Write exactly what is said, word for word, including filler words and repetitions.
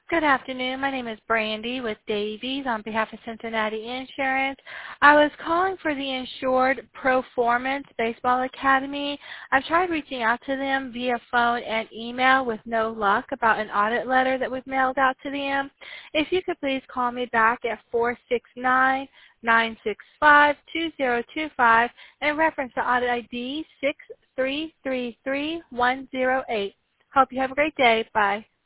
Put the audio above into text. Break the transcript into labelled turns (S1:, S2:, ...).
S1: Good afternoon. My name is Brandy with Davies on behalf of Cincinnati Insurance. I was calling for the insured Proformance Baseball Academy. I've tried reaching out to them via phone and email with no luck about an audit letter that was mailed out to them. If you could please call me back at four six nine, nine six five, two zero two five and reference the audit I D six three three three one zero eight. Hope you have a great day. Bye.